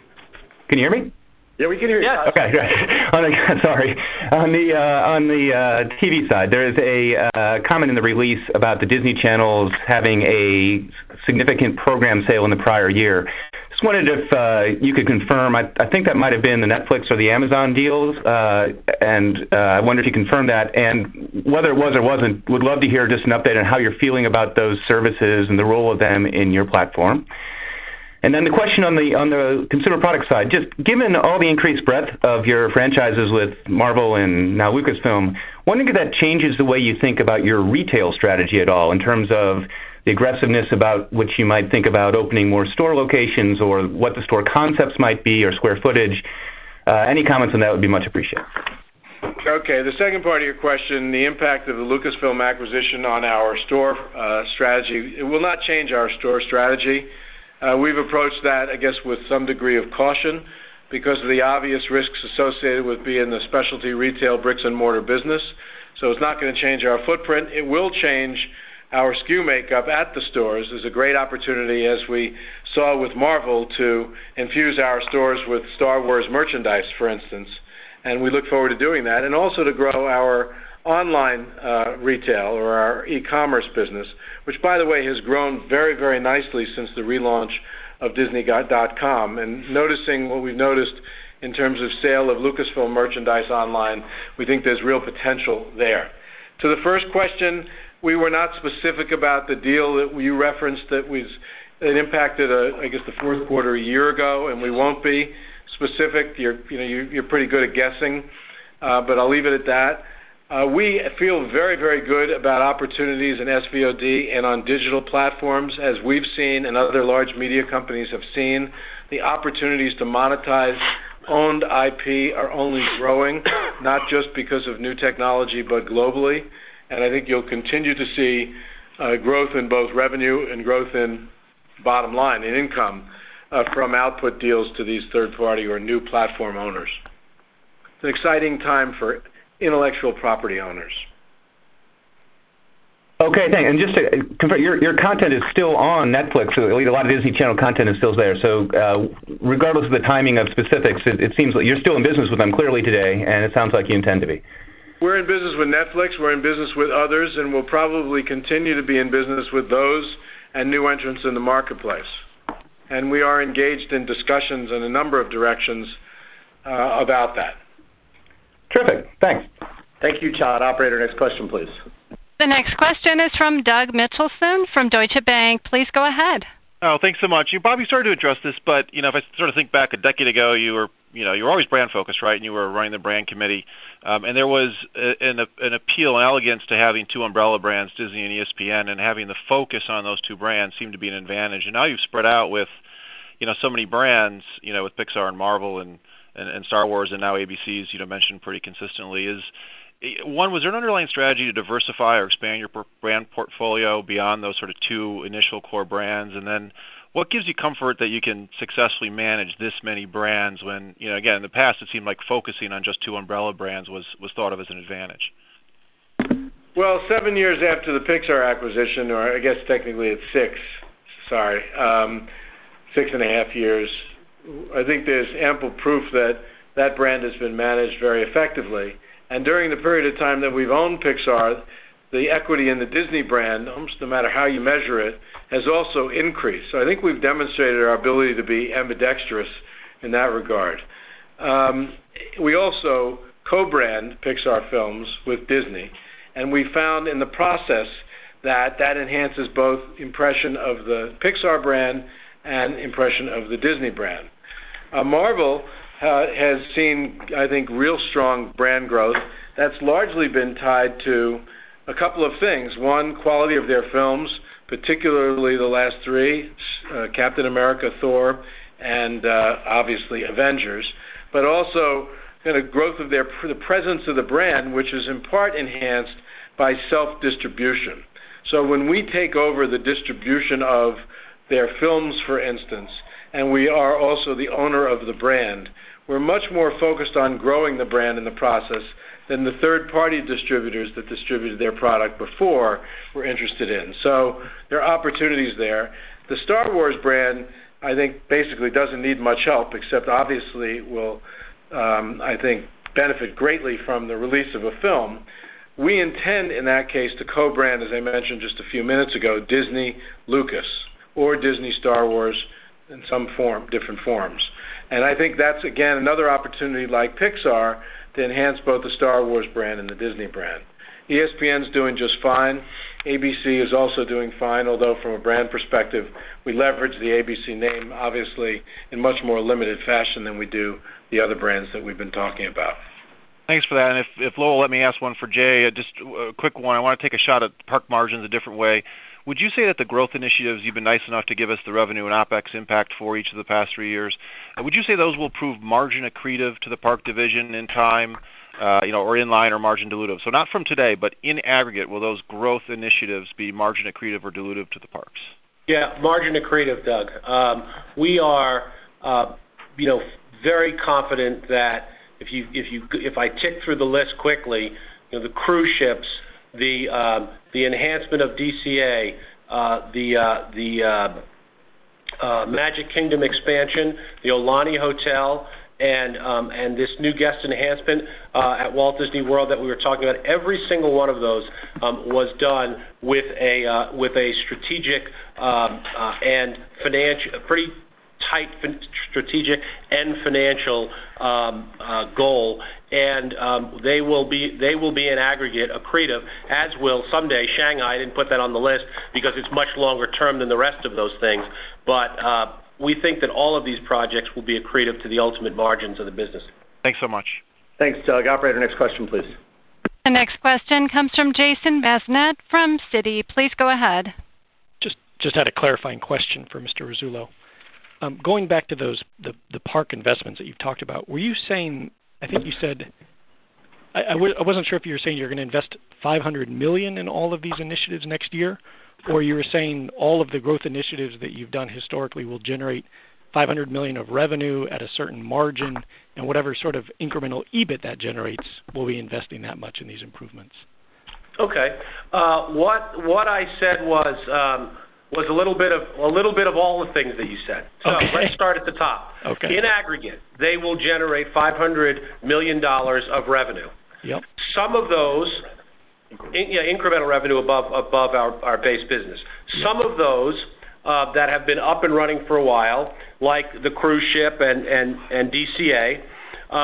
Can you hear me? Yeah, we can hear you. Yeah. Okay, great. on the, sorry. On the, uh, on the uh, T V side, there is a uh, comment in the release about the Disney channels having a significant program sale in the prior year. Just wondered if uh, you could confirm, I, I think that might have been the Netflix or the Amazon deals, uh, and uh, I wonder if you confirmed that, and whether it was or wasn't, would love to hear just an update on how you're feeling about those services and the role of them in your platform. And then the question on the on the consumer product side, just given all the increased breadth of your franchises with Marvel and now Lucasfilm, wondering if that changes the way you think about your retail strategy at all in terms of the aggressiveness about which you might think about opening more store locations or what the store concepts might be or square footage. Uh, any comments on that would be much appreciated. Okay, the second part of your question, the impact of the Lucasfilm acquisition on our store uh, strategy, it will not change our store strategy. Uh, we've approached that, I guess, with some degree of caution because of the obvious risks associated with being the specialty retail bricks and mortar business. So it's not going to change our footprint. It will change our S K U makeup at the stores. There's a great opportunity, as we saw with Marvel, to infuse our stores with Star Wars merchandise, for instance, and we look forward to doing that, and also to grow our online uh, retail or our e-commerce business, which, by the way, has grown very, very nicely since the relaunch of Disney dot com. And noticing what we've noticed in terms of sale of Lucasfilm merchandise online, we think there's real potential there. To the first question, we were not specific about the deal that you referenced that was it impacted, uh, I guess, the fourth quarter a year ago, and we won't be specific. You're, you know, you're, you're pretty good at guessing, uh, but I'll leave it at that. Uh, we feel very, very good about opportunities in S V O D and on digital platforms, as we've seen and other large media companies have seen. The opportunities to monetize owned I P are only growing, not just because of new technology, but globally. And I think you'll continue to see uh, growth in both revenue and growth in bottom line, in income, uh, from output deals to these third-party or new platform owners. It's an exciting time for intellectual property owners. Okay, thanks. And just to confirm, your, your content is still on Netflix. So a lot of Disney Channel content is still there. So uh, regardless of the timing of specifics, it, it seems like you're still in business with them clearly today, and it sounds like you intend to be. We're in business with Netflix, we're in business with others, and we'll probably continue to be in business with those and new entrants in the marketplace. And we are engaged in discussions in a number of directions uh, about that. Terrific. Thanks. Thank you, Todd. Operator, next question, please. The next question is from Doug Mitchelson from Deutsche Bank. Please go ahead. Oh, thanks so much. You, Bob, you started to address this, but you know, if I sort of think back a decade ago, you were, you know, you were always brand focused, right? And you were running the brand committee, um, and there was a, an, an appeal, an elegance to having two umbrella brands, Disney and E S P N, and having the focus on those two brands seemed to be an advantage. And now you've spread out with, you know, so many brands, you know, with Pixar and Marvel and, and, and Star Wars, and now A B C's, you know, mentioned pretty consistently. Is one, was there an underlying strategy to diversify or expand your brand portfolio beyond those sort of two initial core brands? And then what gives you comfort that you can successfully manage this many brands when, you know, again, in the past it seemed like focusing on just two umbrella brands was, was thought of as an advantage? Well, seven years after the Pixar acquisition, or I guess technically it's six, sorry, um, six and a half years, I think there's ample proof that that brand has been managed very effectively. And during the period of time that we've owned Pixar, the equity in the Disney brand, almost no matter how you measure it, has also increased. So I think we've demonstrated our ability to be ambidextrous in that regard. Um, we also co-brand Pixar films with Disney, and we found in the process that that enhances both impression of the Pixar brand and impression of the Disney brand. Uh, Marvel Uh, has seen, I think, real strong brand growth. That's largely been tied to a couple of things. One, quality of their films, particularly the last three, uh, Captain America, Thor, and uh, obviously Avengers, but also kind of growth of their the presence of the brand, which is in part enhanced by self-distribution. So when we take over the distribution of their films, for instance, and we are also the owner of the brand, we're much more focused on growing the brand in the process than the third-party distributors that distributed their product before were interested in. So there are opportunities there. The Star Wars brand, I think, basically doesn't need much help, except obviously will, um, I think, benefit greatly from the release of a film. We intend, in that case, to co-brand, as I mentioned just a few minutes ago, Disney Lucas, or Disney Star Wars in some form, different forms. And I think that's, again, another opportunity like Pixar to enhance both the Star Wars brand and the Disney brand. E S P N's doing just fine. A B C is also doing fine, although from a brand perspective, we leverage the A B C name, obviously, in much more limited fashion than we do the other brands that we've been talking about. Thanks for that. And if, if Lowell let me ask one for Jay, uh, just a quick one. I want to take a shot at park margins a different way. Would you say that the growth initiatives, you've been nice enough to give us the revenue and OpEx impact for each of the past three years, uh, would you say those will prove margin accretive to the park division in time, uh, you know, or in line or margin dilutive? So not from today, but in aggregate, will those growth initiatives be margin accretive or dilutive to the parks? Yeah, margin accretive, Doug. Um, we are, uh, you know, very confident that if you if you if I tick through the list quickly, you know, the cruise ships, the uh, the enhancement of D C A, uh, the uh, the uh, uh, Magic Kingdom expansion, the Aulani Hotel, and um, and this new guest enhancement uh, at Walt Disney World that we were talking about. Every single one of those um, was done with a uh, with a strategic um, uh, and financial, pretty tight fin- strategic and financial um, uh, goal, and um, they will be they will be in aggregate accretive, as will someday Shanghai. I didn't put that on the list because it's much longer term than the rest of those things, but uh, we think that all of these projects will be accretive to the ultimate margins of the business. Thanks so much. Thanks, Doug. Operator, next question, please. The next question comes from Jason Bazinet from Citi. Please go ahead. Just just had a clarifying question for Mister Rizzullo. Um, going back to those the, the park investments that you've talked about, were you saying, I think you said, I, I, w- I wasn't sure if you were saying you're going to invest five hundred million dollars in all of these initiatives next year, or you were saying all of the growth initiatives that you've done historically will generate five hundred million dollars of revenue at a certain margin, and whatever sort of incremental E B I T that generates, will be investing that much in these improvements? Okay. Uh, what what I said was um, was a little bit of a little bit of all the things that you said. So okay. Let's start at the top. Okay. In aggregate, they will generate five hundred million dollars of revenue. Yep. Some of those, in, you know, incremental revenue above above our, our base business. Yep. Some of those uh, that have been up and running for a while, like the cruise ship and and, and D C A, um,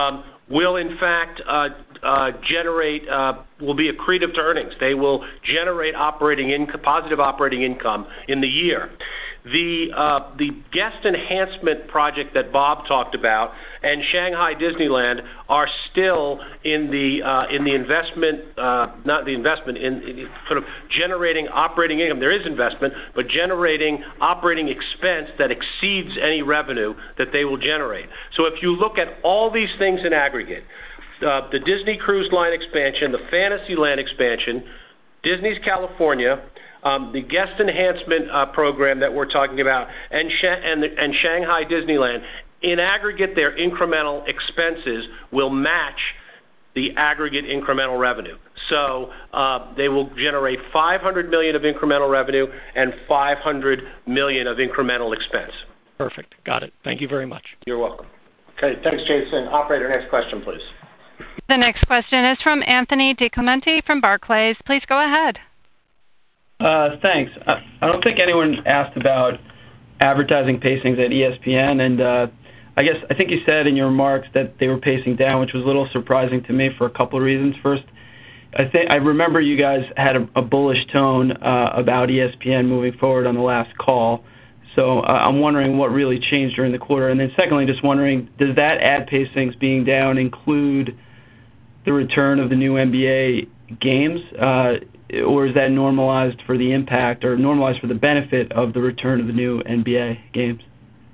will in fact uh, uh, generate, uh, will be accretive to earnings. They will generate operating income, positive operating income in the year. The uh, the guest enhancement project that Bob talked about and Shanghai Disneyland are still in the uh, in the investment, uh, not the investment, in, in sort of generating operating income. There is investment, but generating operating expense that exceeds any revenue that they will generate. So if you look at all these things in aggregate, uh, the Disney Cruise Line expansion, the Fantasyland expansion, Disney's California, Um, the guest enhancement uh, program that we're talking about, and, Sha- and, the, and Shanghai Disneyland, in aggregate, their incremental expenses will match the aggregate incremental revenue. So uh, they will generate five hundred million dollars of incremental revenue and five hundred million dollars of incremental expense. Perfect. Got it. Thank you very much. You're welcome. Okay, thanks, Jason. Operator, next question, please. The next question is from Anthony DiClemente from Barclays. Please go ahead. Uh, thanks. I, I don't think anyone asked about advertising pacings at E S P N, and uh, I guess I think you said in your remarks that they were pacing down, which was a little surprising to me for a couple of reasons. First, I think I remember you guys had a, a bullish tone uh, about E S P N moving forward on the last call, so uh, I'm wondering what really changed during the quarter. And then secondly, just wondering, does that ad pacings being down include the return of the new N B A games? Uh, Or is that normalized for the impact or normalized for the benefit of the return of the new N B A games?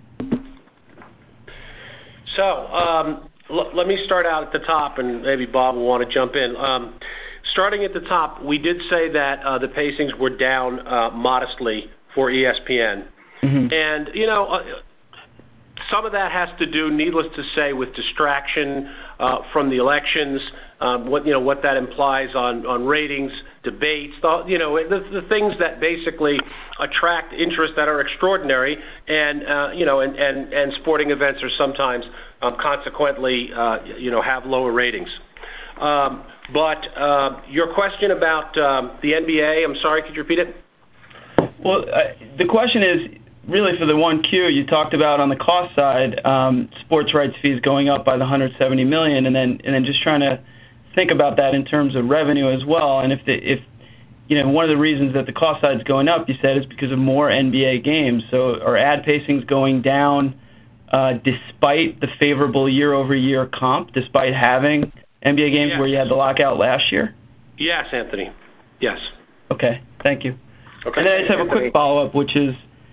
So um, l- let me start out at the top, and maybe Bob will want to jump in. Um, starting at the top, we did say that uh, the pacings were down uh, modestly for E S P N. Mm-hmm. And, you know, uh, some of that has to do, needless to say, with distraction uh, from the elections, um, what you know what that implies on, on ratings, debates, the, you know the, the things that basically attract interest that are extraordinary, and uh, you know and, and, and sporting events are sometimes um, consequently uh, you know have lower ratings. Um, but uh, your question about um, the N B A, I'm sorry, could you repeat it? Well, uh, the question is, really for the one Q, you talked about on the cost side, um, sports rights fees going up by the one hundred seventy million dollars, and then and then just trying to think about that in terms of revenue as well. And if the, if you know one of the reasons that the cost side is going up, you said, is because of more N B A games. So are ad pacings going down uh, despite the favorable year-over-year comp, despite having N B A games yes. where you had the lockout last year? Yes, Anthony. Yes. Okay. Thank you. Okay. And then I just have a quick follow-up, which is,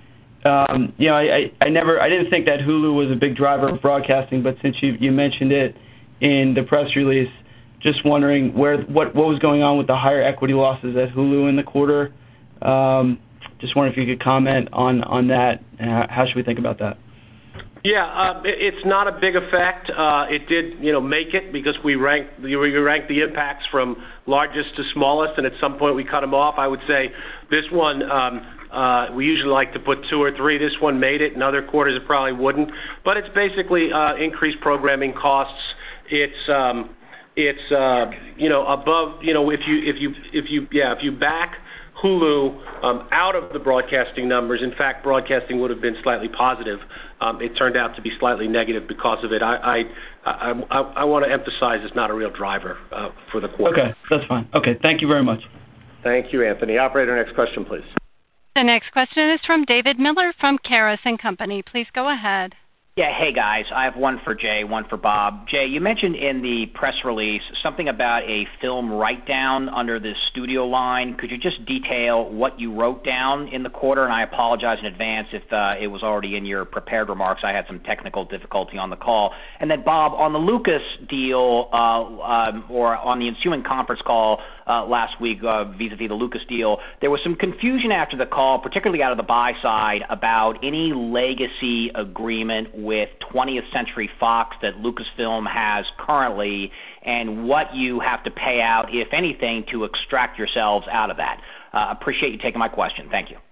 Um, you know, I, I, I never, I didn't think that Hulu was a big driver of broadcasting, but since you, you mentioned it in the press release, just wondering where, what, what was going on with the higher equity losses at Hulu in the quarter. Um, just wondering if you could comment on, on that. How, how should we think about that? Yeah, uh, it, it's not a big effect. Uh, it did, you know, make it because we ranked, we ranked the impacts from largest to smallest, and at some point we cut them off. I would say this one. Um, Uh, we usually like to put two or three. This one made it. In other quarters, it probably wouldn't. But it's basically uh, increased programming costs. It's um, it's uh, you know above you know if you if you if you yeah if you back Hulu um, out of the broadcasting numbers. In fact, broadcasting would have been slightly positive. Um, it turned out to be slightly negative because of it. I I I, I, I want to emphasize it's not a real driver uh, for the quarter. Okay, that's fine. Okay, thank you very much. Thank you, Anthony. Operator, next question, please. The next question is from David Miller from Caris and Company. Please go ahead. Yeah, hey guys. I have one for Jay, one for Bob. Jay, you mentioned in the press release something about a film write-down under the studio line. Could you just detail what you wrote down in the quarter? And I apologize in advance if uh, it was already in your prepared remarks. I had some technical difficulty on the call. And then Bob, on the Lucas deal, uh, um, or on the ensuing conference call uh, last week uh, vis-a-vis the Lucas deal, there was some confusion after the call, particularly out of the buy side, about any legacy agreement with twentieth Century Fox that Lucasfilm has currently, and what you have to pay out, if anything, to extract yourselves out of that. Uh, appreciate you taking my question. Thank you.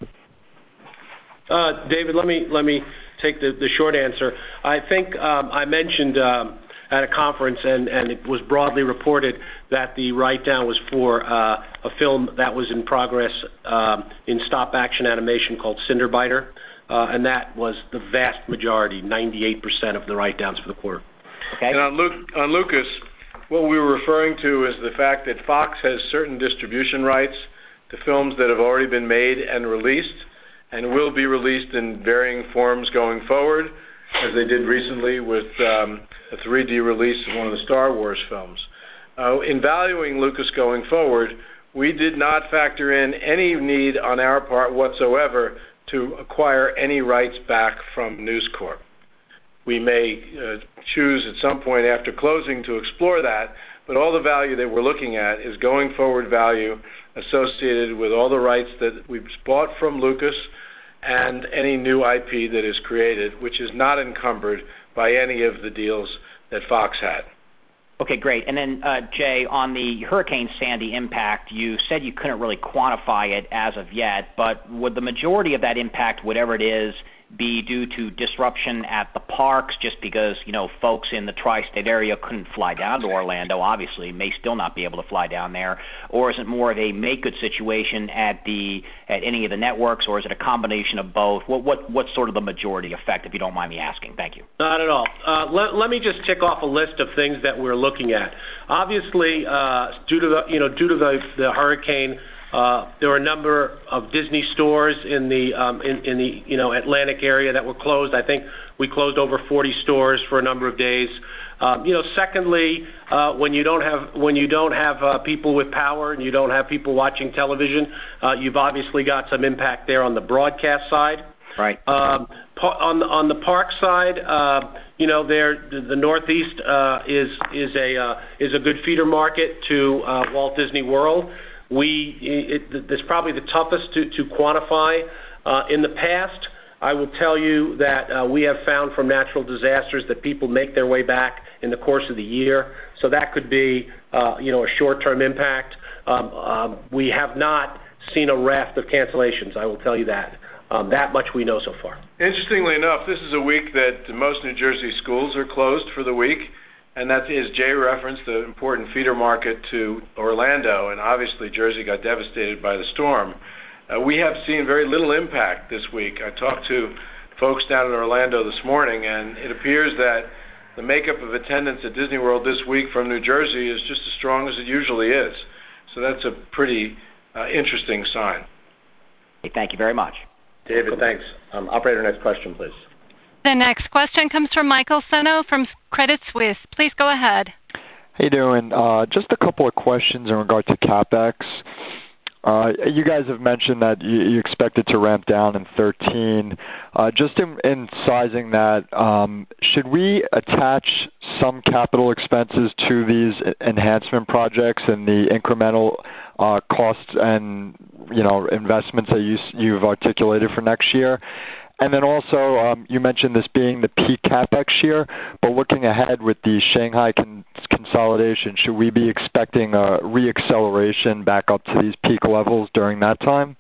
Uh, David, let me let me take the, the short answer. I think um, I mentioned um, at a conference, and, and it was broadly reported that the write-down was for uh, a film that was in progress um, in stop-action animation called Cinderbiter. Uh, and that was the vast majority, ninety-eight percent of the write-downs for the quarter. Okay. And on, Luke, on Lucas, what we were referring to is the fact that Fox has certain distribution rights to films that have already been made and released and will be released in varying forms going forward, as they did recently with um, a three D release of one of the Star Wars films. Uh, in valuing Lucas going forward, we did not factor in any need on our part whatsoever to acquire any rights back from News Corp. We may uh, choose at some point after closing to explore that, but all the value that we're looking at is going forward value associated with all the rights that we've bought from Lucas and any new I P that is created, which is not encumbered by any of the deals that Fox had. Okay, great. And then, uh, Jay, on the Hurricane Sandy impact, you said you couldn't really quantify it as of yet, but would the majority of that impact, whatever it is, be due to disruption at the parks just because, you know, folks in the tri-state area couldn't fly down to Orlando, obviously, may still not be able to fly down there? Or is it more of a make-good situation at the at any of the networks, or is it a combination of both? What what What's sort of the majority effect, if you don't mind me asking? Thank you. Not at all. Uh, let, let me just tick off a list of things that we're looking at. Obviously, uh, due to the, you know, due to the, the hurricane, Uh, there were a number of Disney stores in the um, in, in the you know Atlantic area that were closed. I think we closed over forty stores for a number of days. Um, you know, secondly, uh, when you don't have when you don't have uh, people with power and you don't have people watching television, uh, you've obviously got some impact there on the broadcast side. Right. Um, on the on the park side, uh, you know, there the, the Northeast uh, is is a uh, is a good feeder market to uh, Walt Disney World. We, it, it's probably the toughest to, to quantify. Uh, in the past, I will tell you that uh, we have found from natural disasters that people make their way back in the course of the year. So that could be, uh, you know, a short-term impact. Um, um, we have not seen a raft of cancellations, I will tell you that. Um, that much we know so far. Interestingly enough, this is a week that most New Jersey schools are closed for the week. And that is, Jay referenced, the important feeder market to Orlando, and obviously Jersey got devastated by the storm. Uh, we have seen very little impact this week. I talked to folks down in Orlando this morning, and it appears that the makeup of attendance at Disney World this week from New Jersey is just as strong as it usually is. So that's a pretty uh, interesting sign. Hey, thank you very much. David, thanks. Um, operator, next question, please. The next question comes from Michael Seno from Credit Suisse. Please go ahead. How you doing? Uh, just a couple of questions in regard to CapEx. Uh, you guys have mentioned that you, you expect it to ramp down in thirteen. Uh, just in, in sizing that, um, should we attach some capital expenses to these enhancement projects and the incremental uh, costs and you know investments that you, you've articulated for next year? And then also, um, you mentioned this being the peak CapEx year, but looking ahead with the Shanghai con- consolidation, should we be expecting a reacceleration back up to these peak levels during that time?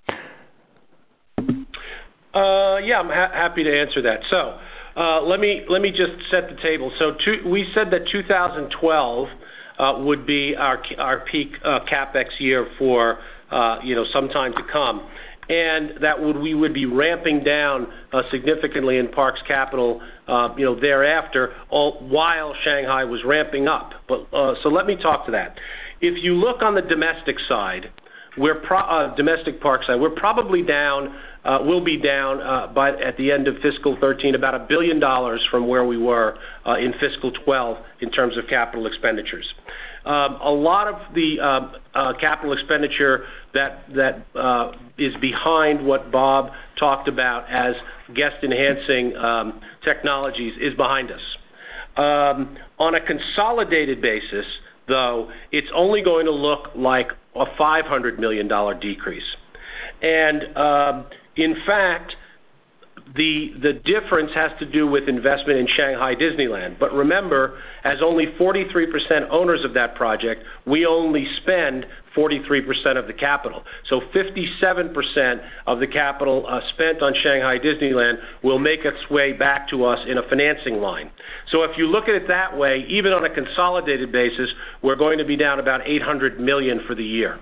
Uh, yeah, I'm ha- happy to answer that. So uh, let me let me just set the table. So two, we said that two thousand twelve uh, would be our our peak uh, CapEx year for uh, you know some time to come. And that would we would be ramping down uh, significantly in Parks Capital, uh, you know, thereafter, all while Shanghai was ramping up. But uh, so let me talk to that. If you look on the domestic side, we're pro- uh, domestic park side, we're probably down. Uh, we'll be down uh, by at the end of fiscal thirteen about a billion dollars from where we were uh, in fiscal twelve in terms of capital expenditures. Um, a lot of the uh, uh, capital expenditure that that uh, is behind what Bob talked about as guest-enhancing um, technologies is behind us. Um, on a consolidated basis, though, it's only going to look like a five hundred million dollars decrease. And um, in fact, the the difference has to do with investment in Shanghai Disneyland. But remember, as only forty-three percent owners of that project, we only spend forty-three percent of the capital. So fifty-seven percent of the capital uh, spent on Shanghai Disneyland will make its way back to us in a financing line. So if you look at it that way, even on a consolidated basis, we're going to be down about eight hundred million dollars for the year.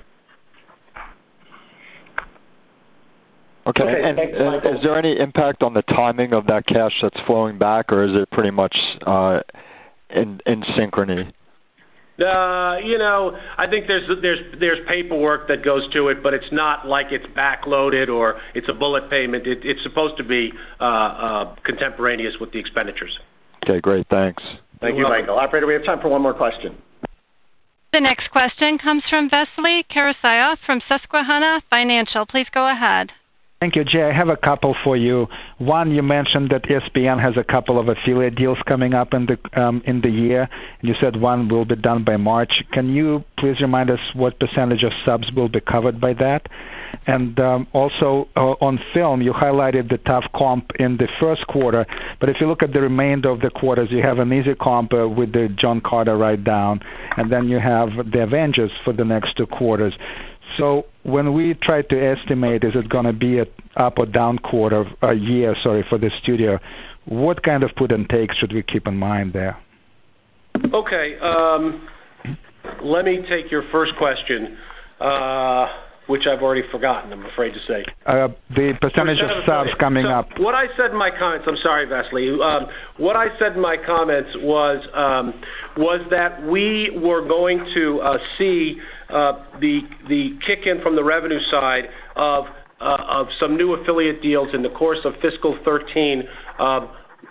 Okay, okay and thanks, uh, is there any impact on the timing of that cash that's flowing back, or is it pretty much uh, in, in Synchrony? Uh, you know, I think there's there's there's paperwork that goes to it, but it's not like it's backloaded or it's a bullet payment. It, it's supposed to be uh, uh, contemporaneous with the expenditures. Okay, great. Thanks. Thank you, Michael. Operator, we have time for one more question. The next question comes from Vasily Karasyov from Susquehanna Financial. Please go ahead. Thank you, Jay. I have a couple for you. One, you mentioned that E S P N has a couple of affiliate deals coming up in the um, in the year. You said one will be done by March. Can you please remind us what percentage of subs will be covered by that? And um, also uh, on film, you highlighted the tough comp in the first quarter, but if you look at the remainder of the quarters, you have an easy comp uh, with the John Carter write-down, and then you have the Avengers for the next two quarters. So when we try to estimate, is it going to be a up or down quarter, a year, sorry, for the studio, what kind of put and take should we keep in mind there? Okay. Um, let me take your first question, uh, which I've already forgotten, I'm afraid to say. Uh, the percentage of subs coming so up. What I said in my comments, I'm sorry, Vasily. Um, what I said in my comments was um, was that we were going to uh, see uh, the the kick in from the revenue side of uh, of some new affiliate deals in the course of fiscal thirteen. Um,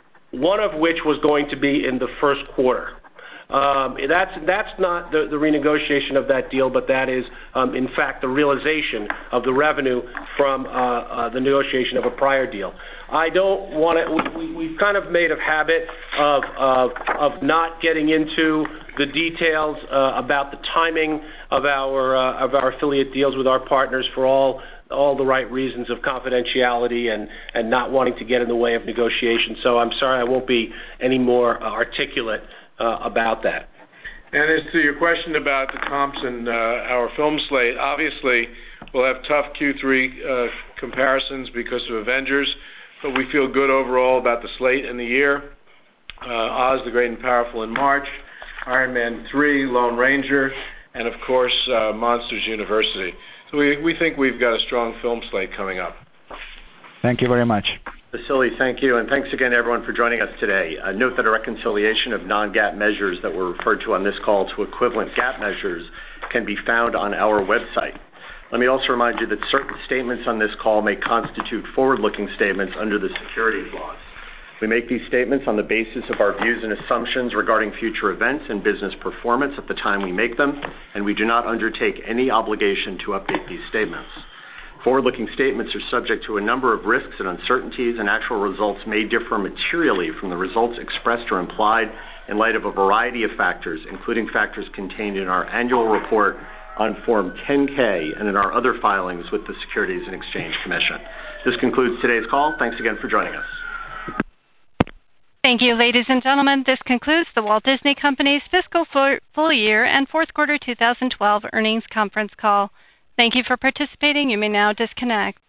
one of which was going to be in the first quarter. Um, that's that's not the, the renegotiation of that deal, but that is, um, in fact, the realization of the revenue from uh, uh, the negotiation of a prior deal. I don't want to. We, we've kind of made a habit of of, of not getting into the details uh, about the timing of our uh, of our affiliate deals with our partners for all. all the right reasons of confidentiality and, and not wanting to get in the way of negotiation. So I'm sorry I won't be any more uh, articulate uh, about that. And as to your question about the comps and uh, our film slate, obviously we'll have tough Q three uh, comparisons because of Avengers, but we feel good overall about the slate in the year. Uh, Oz the Great and Powerful in March, Iron Man three, Lone Ranger, and of course uh, Monsters University. So we, we think we've got a strong film slate coming up. Thank you very much. Vasily, thank you, and thanks again, everyone, for joining us today. Uh, note that a reconciliation of non-GAAP measures that were referred to on this call to equivalent GAAP measures can be found on our website. Let me also remind you that certain statements on this call may constitute forward-looking statements under the securities laws. We make these statements on the basis of our views and assumptions regarding future events and business performance at the time we make them, and we do not undertake any obligation to update these statements. Forward-looking statements are subject to a number of risks and uncertainties, and actual results may differ materially from the results expressed or implied in light of a variety of factors, including factors contained in our annual report on Form ten K and in our other filings with the Securities and Exchange Commission. This concludes today's call. Thanks again for joining us. Thank you, ladies and gentlemen. This concludes the Walt Disney Company's fiscal full year and fourth quarter two thousand twelve earnings conference call. Thank you for participating. You may now disconnect.